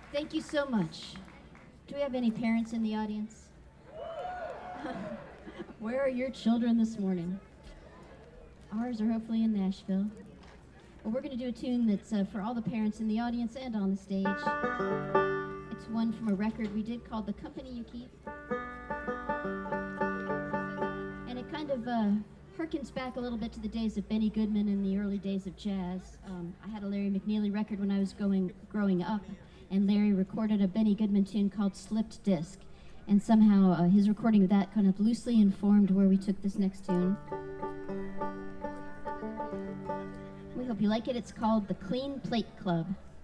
Thank you so much. Do we have any parents in the audience? Where are your children this morning? Ours are hopefully in Nashville. Well, we're going to do a tune that's for all the parents in the audience and on the stage. It's one from a record we did called The Company You Keep. And it kind of harkens back a little bit to the days of Benny Goodman and the early days of jazz. I had a Larry McNeely record when I was growing up, and Larry recorded a Benny Goodman tune called Slipped Disc. And somehow his recording of that kind of loosely informed where we took this next tune. We hope you like it. It's called The Clean Plate Club.